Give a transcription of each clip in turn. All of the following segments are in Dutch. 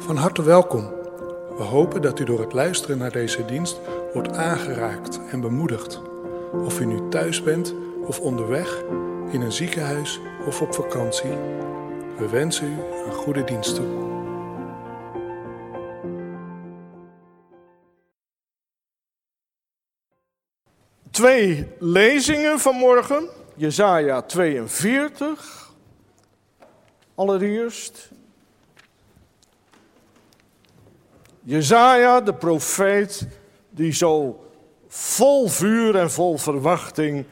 Van harte welkom. We hopen dat u door het luisteren naar deze dienst wordt aangeraakt en bemoedigd. Of u nu thuis bent of onderweg, in een ziekenhuis of op vakantie. We wensen u een goede dienst toe. Twee lezingen vanmorgen. Jesaja 42. Allereerst. Jesaja, de profeet, die zo vol vuur en vol verwachting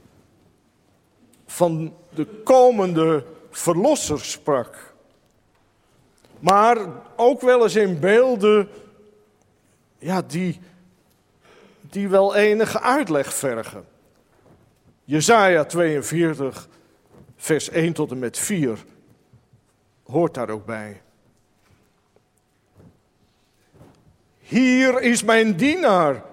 van de komende verlosser sprak. Maar ook wel eens in beelden, die wel enige uitleg vergen. Jesaja 42, vers 1 tot en met 4, hoort daar ook bij. Hier is mijn dienaar.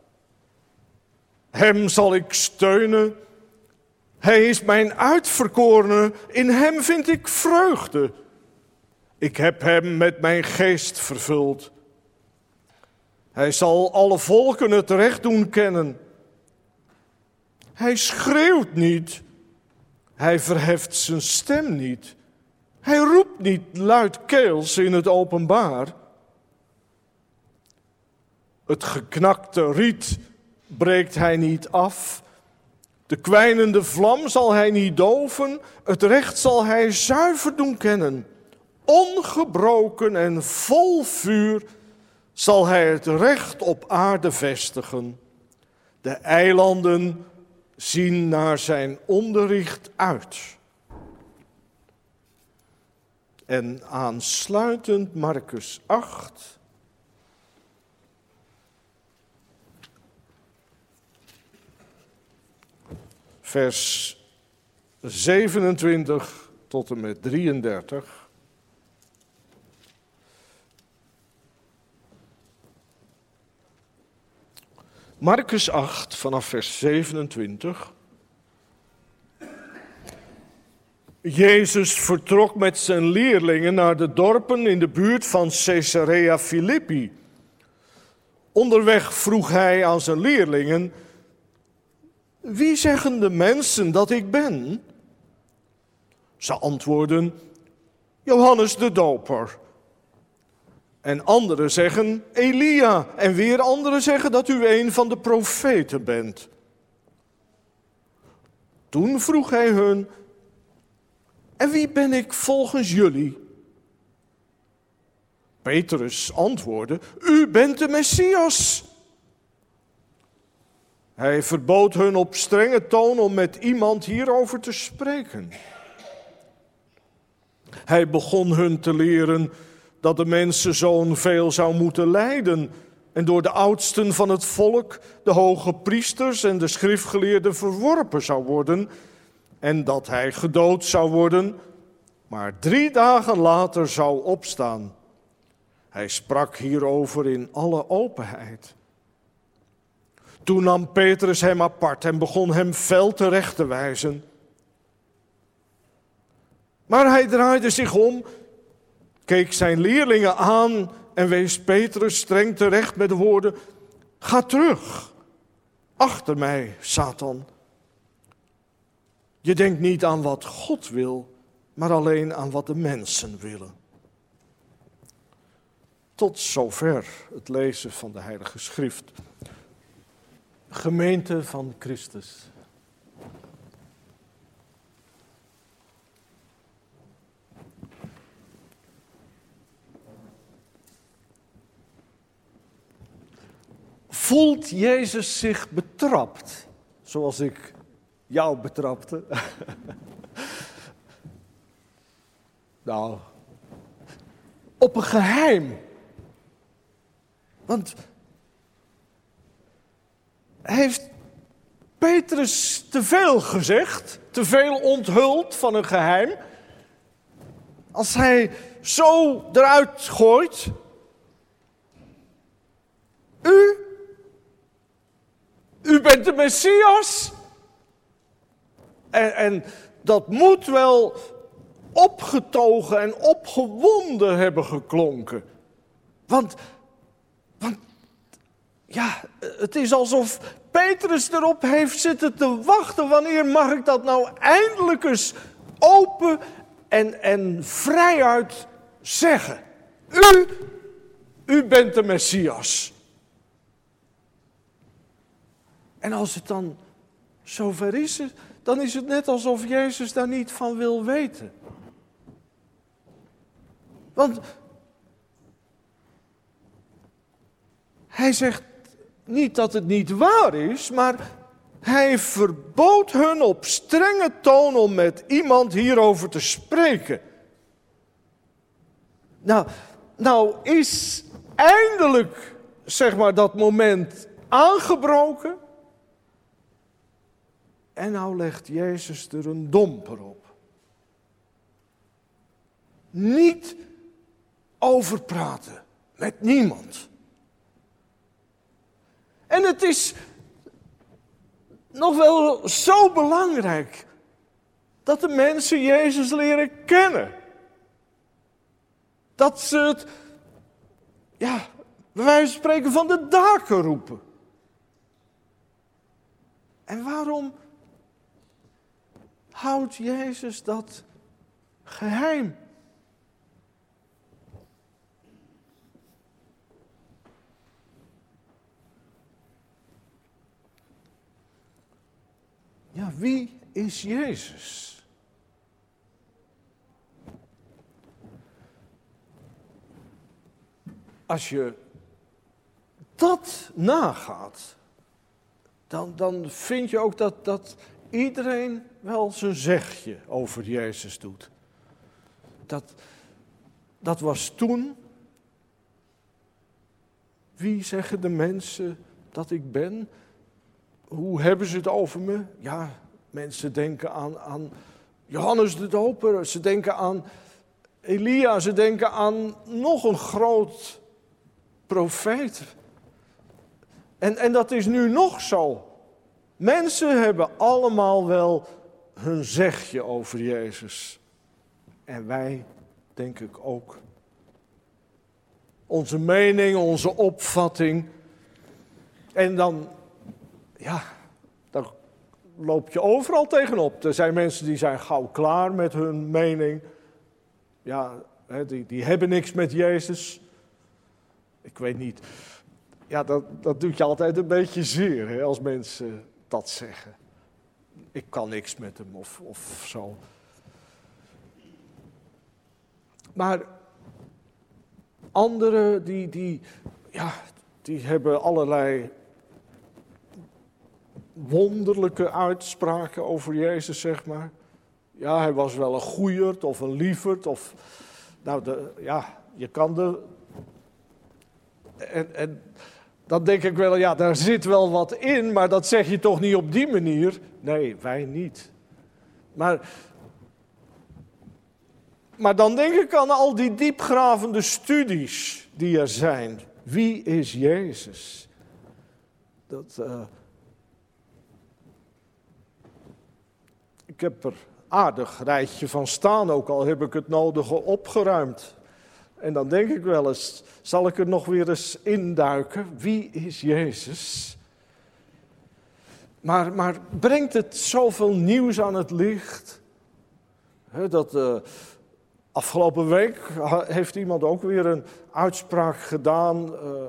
Hem zal ik steunen. Hij is mijn uitverkorene. In hem vind ik vreugde. Ik heb hem met mijn geest vervuld. Hij zal alle volken het recht doen kennen. Hij schreeuwt niet. Hij verheft zijn stem niet. Hij roept niet luidkeels in het openbaar. Het geknakte riet breekt hij niet af. De kwijnende vlam zal hij niet doven. Het recht zal hij zuiver doen kennen. Ongebroken en vol vuur zal hij het recht op aarde vestigen. De eilanden zien naar zijn onderricht uit. En aansluitend Markus 8... vers 27 tot en met 33. Markus 8 vanaf vers 27. Jezus vertrok met zijn leerlingen naar de dorpen in de buurt van Caesarea Philippi. Onderweg vroeg hij aan zijn leerlingen: wie zeggen de mensen dat ik ben? Ze antwoorden: Johannes de Doper. En anderen zeggen Elia. En weer anderen zeggen dat u een van de profeten bent. Toen vroeg hij hun: en wie ben ik volgens jullie? Petrus antwoordde: u bent de Messias. Hij verbood hun op strenge toon om met iemand hierover te spreken. Hij begon hun te leren dat de mensenzoon veel zou moeten lijden en door de oudsten van het volk, de hoge priesters en de schriftgeleerden verworpen zou worden en dat hij gedood zou worden, maar 3 dagen later zou opstaan. Hij sprak hierover in alle openheid. Toen nam Petrus hem apart en begon hem fel terecht te wijzen. Maar hij draaide zich om, keek zijn leerlingen aan en wees Petrus streng terecht met de woorden: ga terug, achter mij, Satan. Je denkt niet aan wat God wil, maar alleen aan wat de mensen willen. Tot zover het lezen van de Heilige Schrift. Gemeente van Christus. Voelt Jezus zich betrapt, zoals ik jou betrapte? Nou, op een geheim. Want heeft Petrus te veel gezegd, te veel onthuld van een geheim? Als hij zo eruit gooit: u bent de Messias? En dat moet wel opgetogen en opgewonden hebben geklonken. Want ja, het is alsof Petrus erop heeft zitten te wachten. Wanneer mag ik dat nou eindelijk eens open en vrijuit zeggen? U bent de Messias. En als het dan zover is, dan is het net alsof Jezus daar niet van wil weten. Want hij zegt niet dat het niet waar is, maar hij verbood hun op strenge toon om met iemand hierover te spreken. Nou is eindelijk, zeg maar, dat moment aangebroken. En nou legt Jezus er een domper op. Niet over praten met niemand. En het is nog wel zo belangrijk dat de mensen Jezus leren kennen. Dat ze het, ja, bij wijze van spreken van de daken roepen. En waarom houdt Jezus dat geheim? Ja, wie is Jezus? Als je dat nagaat, dan vind je ook dat iedereen wel zijn zegje over Jezus doet. Dat was toen. Wie zeggen de mensen dat ik ben? Hoe hebben ze het over me? Ja, mensen denken aan Johannes de Doper, ze denken aan Elia, ze denken aan nog een groot profeet. En dat is nu nog zo. Mensen hebben allemaal wel hun zegje over Jezus. En wij, denk ik ook. Onze mening, onze opvatting. En dan loop je overal tegenop. Er zijn mensen die zijn gauw klaar met hun mening. Ja, die hebben niks met Jezus. Ik weet niet. Ja, dat doet je altijd een beetje zeer, hè, als mensen dat zeggen. Ik kan niks met hem of zo. Maar anderen die hebben allerlei wonderlijke uitspraken over Jezus, zeg maar. Ja, hij was wel een goeierd of een lieverd of... je kan de... En dan denk ik wel, ja, daar zit wel wat in, maar dat zeg je toch niet op die manier? Nee, wij niet. Maar dan denk ik aan al die diepgravende studies die er zijn. Wie is Jezus? Ik heb er aardig rijtje van staan, ook al heb ik het nodige opgeruimd. En dan denk ik wel eens, zal ik er nog weer eens induiken? Wie is Jezus? Maar brengt het zoveel nieuws aan het licht? Afgelopen week heeft iemand ook weer een uitspraak gedaan.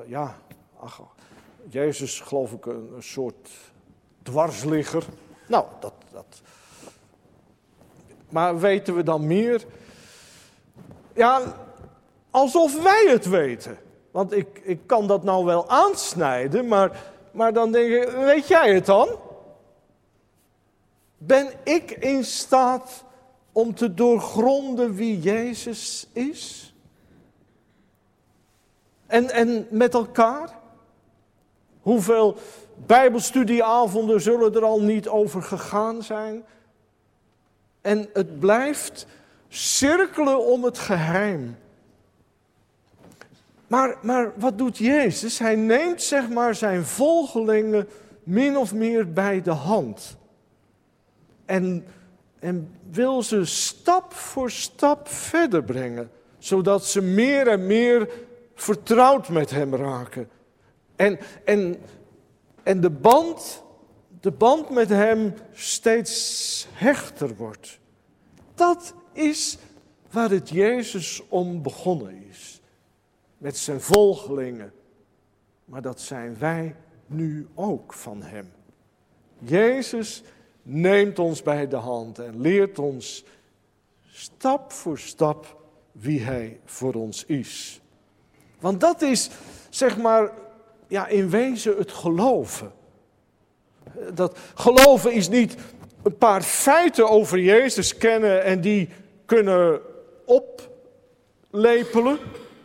Jezus, geloof ik, een soort dwarsligger. Nou, maar weten we dan meer? Ja, alsof wij het weten. Want ik kan dat nou wel aansnijden, maar dan denk ik, weet jij het dan? Ben ik in staat om te doorgronden wie Jezus is? En met elkaar? Hoeveel Bijbelstudieavonden zullen er al niet over gegaan zijn? En het blijft cirkelen om het geheim. Maar wat doet Jezus? Hij neemt, zeg maar, zijn volgelingen min of meer bij de hand. En wil ze stap voor stap verder brengen. Zodat ze meer en meer vertrouwd met hem raken. En de band met hem steeds hechter wordt. Dat is waar het Jezus om begonnen is. Met zijn volgelingen. Maar dat zijn wij nu ook van hem. Jezus neemt ons bij de hand en leert ons stap voor stap wie hij voor ons is. Want dat is, zeg maar, in wezen het geloven. Dat geloven is niet een paar feiten over Jezus kennen en die kunnen oplepelen.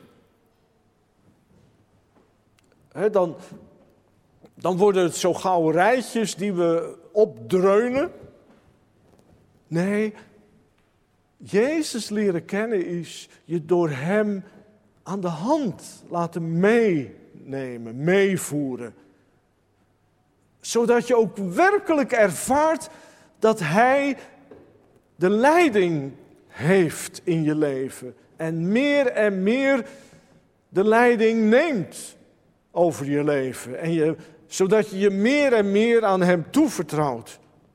Dan worden het zo gauw rijtjes die we opdreunen. Nee, Jezus leren kennen is je door hem aan de hand laten meenemen, meevoeren. Zodat je ook werkelijk ervaart dat hij de leiding heeft in je leven. En meer de leiding neemt over je leven. Zodat je je meer en meer aan hem toevertrouwt.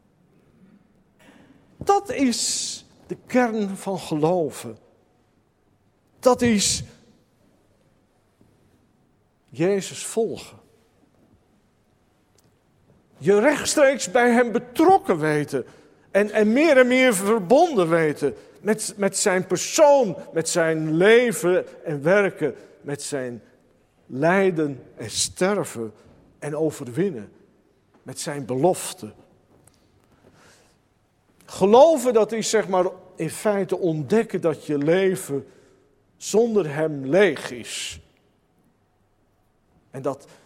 Dat is de kern van geloven. Dat is Jezus volgen. Je rechtstreeks bij hem betrokken weten. En meer verbonden weten. Met zijn persoon, met zijn leven en werken. Met zijn lijden en sterven en overwinnen. Met zijn belofte. Geloven, dat is zeg maar in feite ontdekken dat je leven zonder hem leeg is. En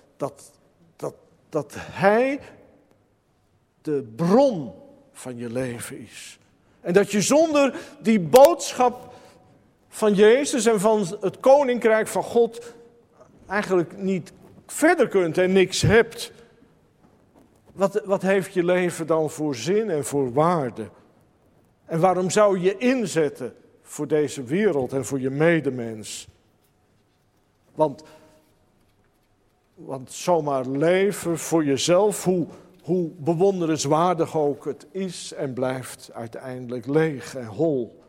dat hij de bron van je leven is. En dat je zonder die boodschap van Jezus en van het koninkrijk van God eigenlijk niet verder kunt en niks hebt. Wat heeft je leven dan voor zin en voor waarde? En waarom zou je inzetten voor deze wereld en voor je medemens? Want zomaar leven voor jezelf, hoe bewonderenswaardig ook het is en blijft uiteindelijk leeg en hol.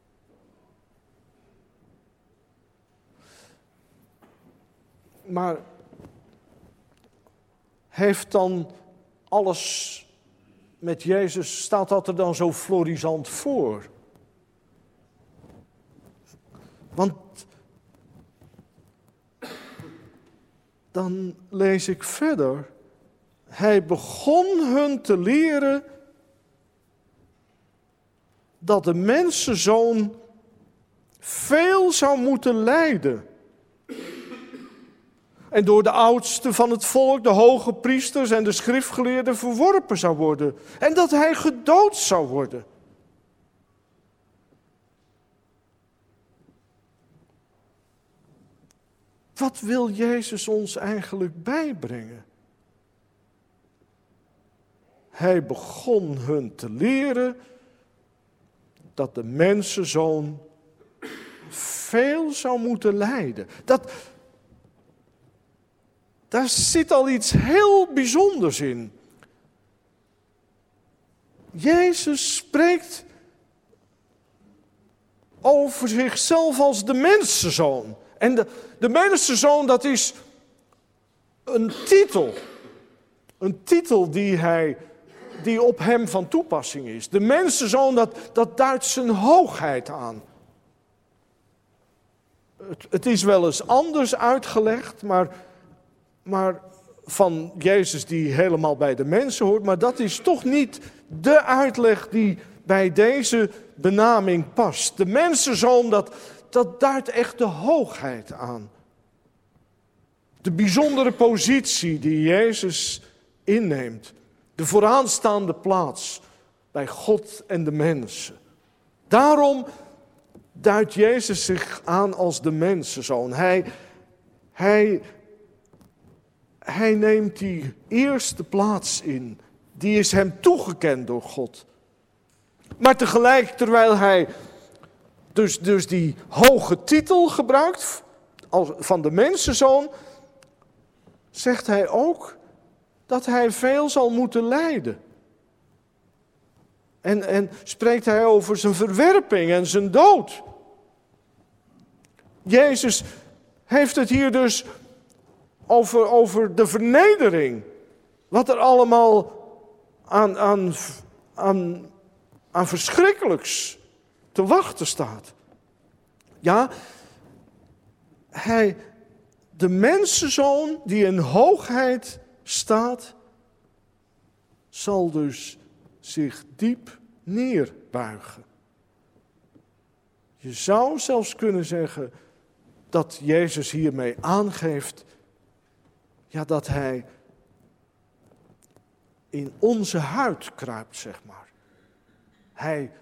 Maar heeft dan alles met Jezus, staat dat er dan zo florisant voor? Want dan lees ik verder. Hij begon hun te leren dat de mensenzoon veel zou moeten lijden. En door de oudsten van het volk, de hoge priesters en de schriftgeleerden verworpen zou worden. En dat hij gedood zou worden. Wat wil Jezus ons eigenlijk bijbrengen? Hij begon hun te leren dat de mensenzoon veel zou moeten lijden. Daar zit al iets heel bijzonders in. Jezus spreekt over zichzelf als de mensenzoon. En de mensenzoon, dat is een titel. Een titel die op hem van toepassing is. De mensenzoon, dat duidt zijn hoogheid aan. Het is wel eens anders uitgelegd, maar van Jezus die helemaal bij de mensen hoort. Maar dat is toch niet de uitleg die bij deze benaming past. De mensenzoon, dat duidt echt de hoogheid aan. De bijzondere positie die Jezus inneemt. De vooraanstaande plaats bij God en de mensen. Daarom duidt Jezus zich aan als de mensenzoon. Hij neemt die eerste plaats in. Die is hem toegekend door God. Maar tegelijk, terwijl hij dus die hoge titel gebruikt van de mensenzoon zegt hij ook dat hij veel zal moeten lijden. En spreekt hij over zijn verwerping en zijn dood. Jezus heeft het hier dus over de vernedering. Wat er allemaal aan verschrikkelijks te wachten staat. Ja, de mensenzoon die in hoogheid staat, zal dus zich diep neerbuigen. Je zou zelfs kunnen zeggen dat Jezus hiermee aangeeft, ja, dat hij in onze huid kruipt, zeg maar. Hij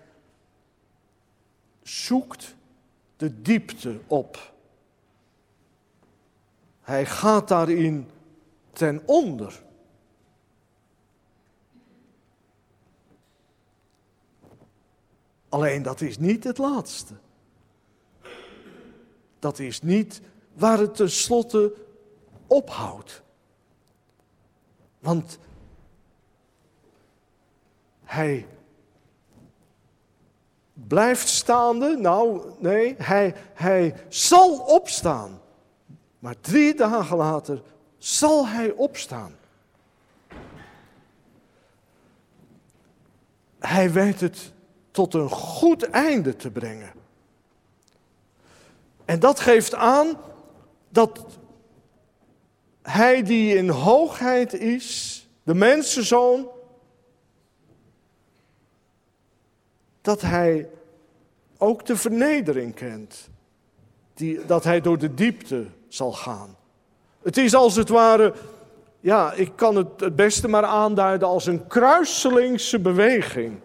zoekt de diepte op. Hij gaat daarin ten onder. Alleen dat is niet het laatste. Dat is niet waar het tenslotte ophoudt. Want hij blijft staande. Nou, nee, hij zal opstaan. Maar 3 dagen later zal hij opstaan. Hij weet het tot een goed einde te brengen. En dat geeft aan dat hij die in hoogheid is, de mensenzoon, dat hij ook de vernedering kent. Dat hij door de diepte zal gaan. Het is als het ware, ja, ik kan het beste maar aanduiden als een kruiselingse beweging.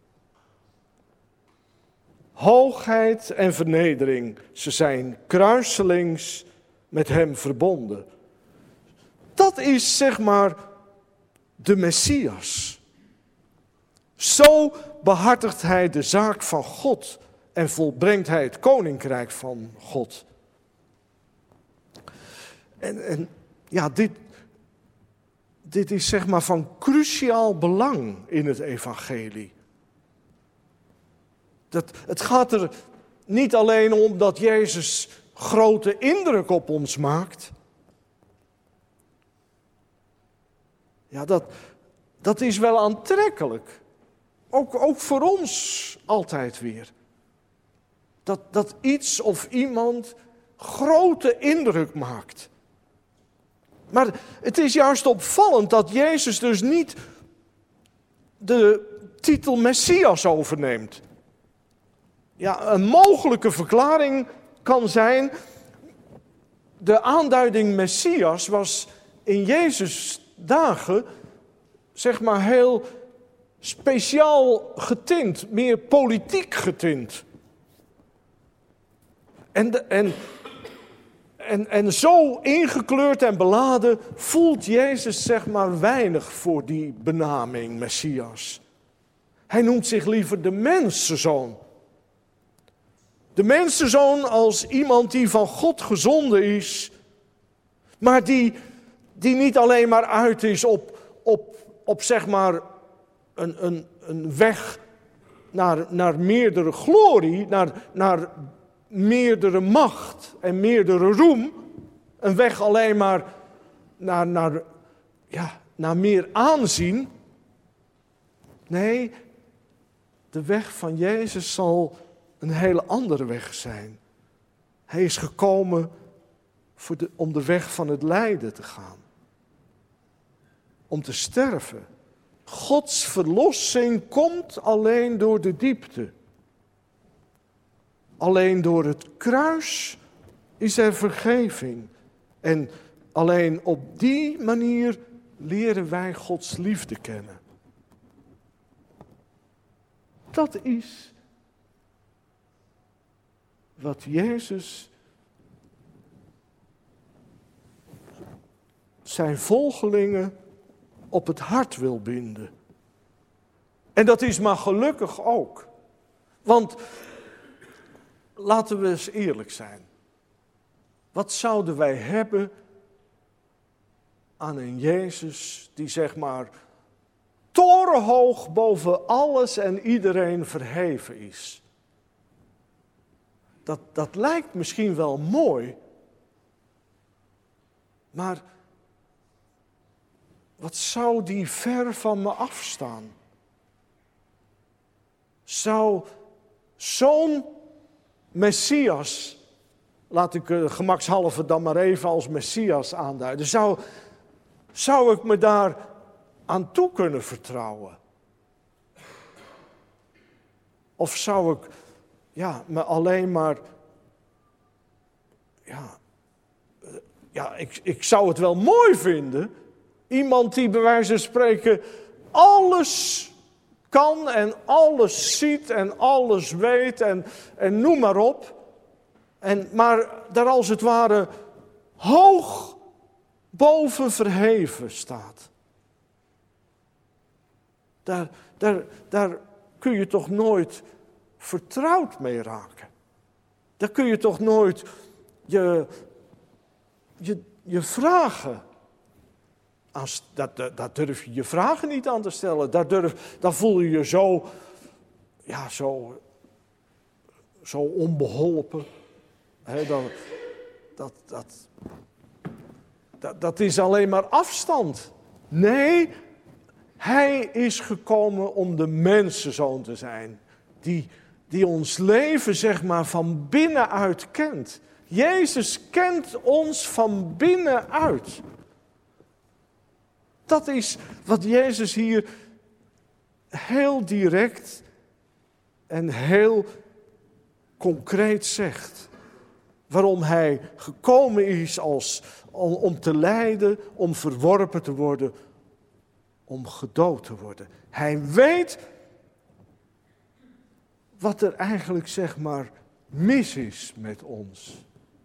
Hoogheid en vernedering, ze zijn kruiselings met hem verbonden. Dat is, zeg maar, de Messias. Zo behartigt hij de zaak van God en volbrengt hij het koninkrijk van God. En ja, dit is, zeg maar, van cruciaal belang in het evangelie. Het gaat er niet alleen om dat Jezus grote indruk op ons maakt. Ja, dat is wel aantrekkelijk. Ook voor ons altijd weer. Dat iets of iemand grote indruk maakt. Maar het is juist opvallend dat Jezus dus niet de titel Messias overneemt. Ja, een mogelijke verklaring kan zijn, de aanduiding Messias was in Jezus' dagen, zeg maar, heel speciaal getint, meer politiek getint. En zo ingekleurd en beladen voelt Jezus, zeg maar, weinig voor die benaming Messias. Hij noemt zich liever de mensenzoon. De mensenzoon als iemand die van God gezonden is, maar die niet alleen maar uit is op zeg maar een weg naar meerdere glorie, naar meerdere macht en meerdere roem. Een weg alleen maar naar meer aanzien. Nee, de weg van Jezus zal een hele andere weg zijn. Hij is gekomen om de weg van het lijden te gaan. Om te sterven. Gods verlossing komt alleen door de diepte. Alleen door het kruis is er vergeving. En alleen op die manier leren wij Gods liefde kennen. Dat is wat Jezus zijn volgelingen op het hart wil binden. En dat is maar gelukkig ook. Want laten we eens eerlijk zijn. Wat zouden wij hebben aan een Jezus die zeg maar torenhoog boven alles en iedereen verheven is? Dat lijkt misschien wel mooi, maar wat zou die ver van me afstaan? Zou zo'n Messias, laat ik gemakshalve dan maar even als Messias aanduiden, zou ik me daar aan toe kunnen vertrouwen? Of zou ik me alleen maar, ik zou het wel mooi vinden. Iemand die bij wijze van spreken alles kan en alles ziet en alles weet en noem maar op. Maar daar als het ware hoog boven verheven staat. Daar kun je toch nooit vertrouwd mee raken. Daar kun je toch nooit je vragen. Daar durf je vragen niet aan te stellen. Daar voel je je zo onbeholpen. Dat is alleen maar afstand. Nee, hij is gekomen om de mensenzoon te zijn. Die ons leven zeg maar van binnenuit kent. Jezus kent ons van binnenuit. Dat is wat Jezus hier heel direct en heel concreet zegt. Waarom hij gekomen is om te lijden, om verworpen te worden, om gedood te worden. Hij weet wat er eigenlijk zeg maar mis is met ons.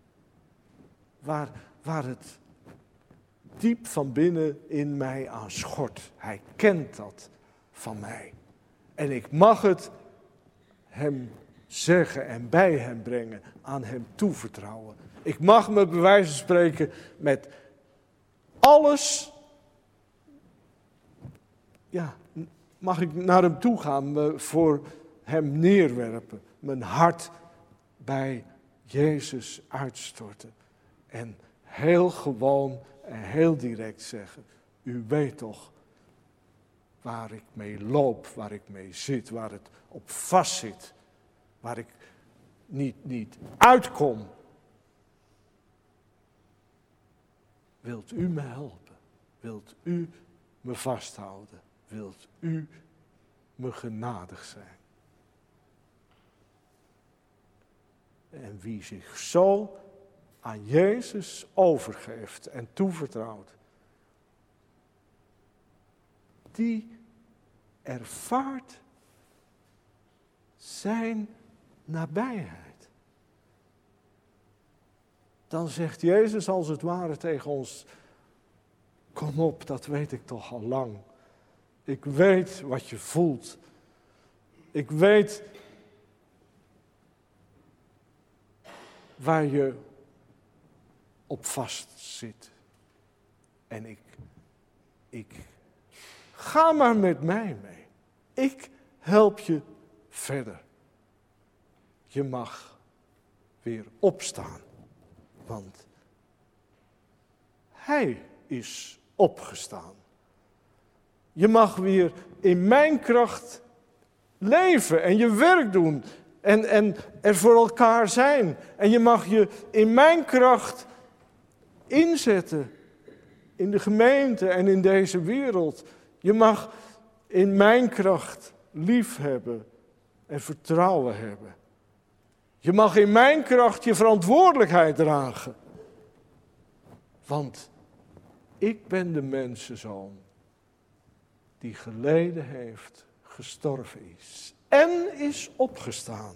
Waar het diep van binnen in mij aan schort. Hij kent dat van mij. En ik mag het hem zeggen en bij hem brengen, aan hem toevertrouwen. Ik mag me bij wijze van spreken met alles, mag ik naar hem toe gaan, me voor hem neerwerpen, mijn hart bij Jezus uitstorten en heel gewoon en heel direct zeggen, u weet toch waar ik mee loop, waar ik mee zit, waar het op vast zit, waar ik niet uitkom. Wilt u me helpen? Wilt u me vasthouden? Wilt u me genadig zijn? En wie zich zo aan Jezus overgeeft en toevertrouwt, die ervaart zijn nabijheid. Dan zegt Jezus als het ware tegen ons, kom op, dat weet ik toch al lang. Ik weet wat je voelt. Ik weet waar je op vast zit. En ik ga maar met mij mee. Ik help je verder. Je mag weer opstaan. Want hij is opgestaan. Je mag weer in mijn kracht leven en je werk doen. En er voor elkaar zijn. En je mag je in mijn kracht inzetten. In de gemeente en in deze wereld. Je mag in mijn kracht lief hebben en vertrouwen hebben. Je mag in mijn kracht je verantwoordelijkheid dragen. Want ik ben de mensenzoon die geleden heeft, gestorven is en is opgestaan.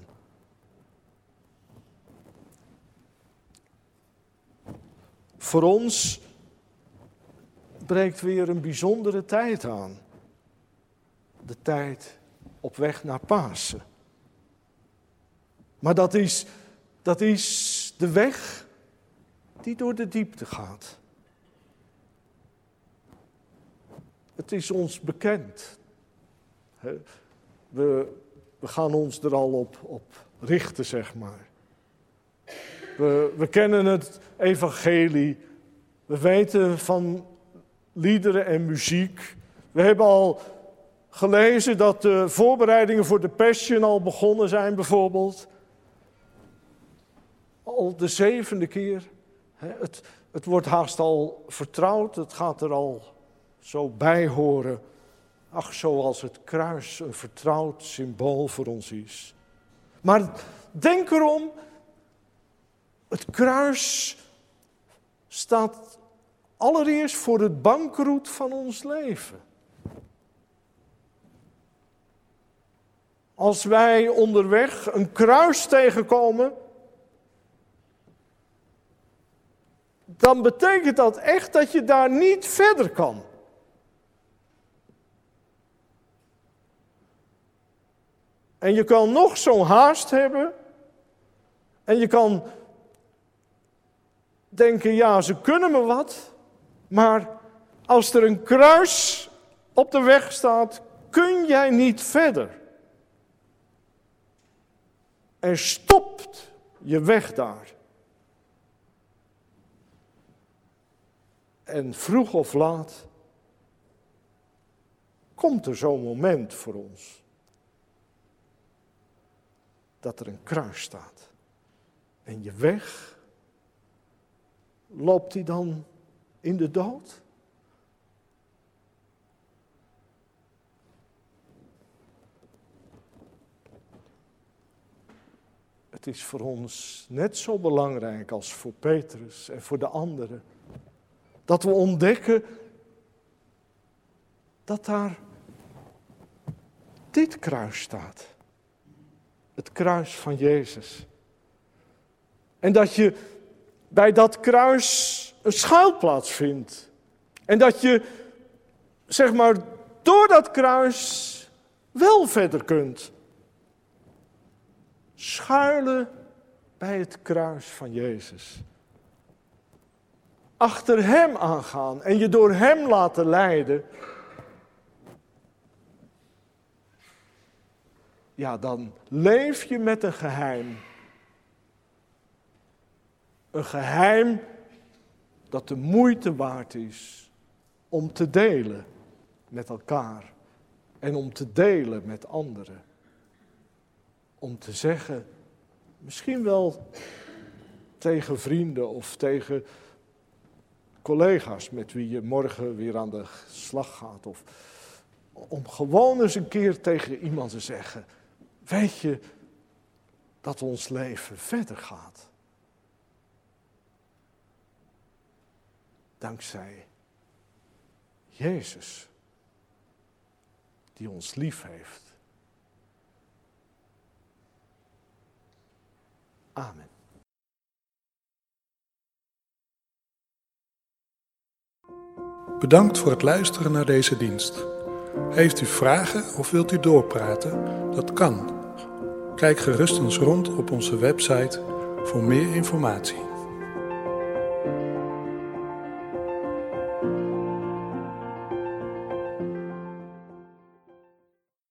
Voor ons breekt weer een bijzondere tijd aan. De tijd op weg naar Pasen. Maar dat is de weg die door de diepte gaat. Het is ons bekend. We gaan ons er al op richten, zeg maar. We kennen het evangelie. We weten van liederen en muziek. We hebben al gelezen dat de voorbereidingen voor de Passion al begonnen zijn, bijvoorbeeld. Al de 7e keer. Het wordt haast al vertrouwd. Het gaat er al zo bij horen. Ach, zoals het kruis een vertrouwd symbool voor ons is. Maar denk erom, het kruis staat allereerst voor het bankroet van ons leven. Als wij onderweg een kruis tegenkomen, dan betekent dat echt dat je daar niet verder kan. En je kan nog zo'n haast hebben. En je kan denken, ja, ze kunnen me wat. Maar als er een kruis op de weg staat, kun jij niet verder. En stopt je weg daar. En vroeg of laat komt er zo'n moment voor ons. Dat er een kruis staat. En je weg, loopt die dan in de dood? Het is voor ons net zo belangrijk als voor Petrus en voor de anderen. Dat we ontdekken dat daar dit kruis staat. Het kruis van Jezus. En dat je bij dat kruis een schuilplaats vindt. En dat je, zeg maar, door dat kruis wel verder kunt. Schuilen bij het kruis van Jezus. Achter hem aangaan en je door hem laten leiden. Ja, dan leef je met een geheim. Een geheim dat de moeite waard is om te delen met elkaar. En om te delen met anderen. Om te zeggen, misschien wel tegen vrienden of tegen collega's met wie je morgen weer aan de slag gaat. Of om gewoon eens een keer tegen iemand te zeggen, weet je dat ons leven verder gaat? Dankzij Jezus, die ons lief heeft. Amen. Bedankt voor het luisteren naar deze dienst. Heeft u vragen of wilt u doorpraten? Dat kan. Kijk gerust eens rond op onze website voor meer informatie.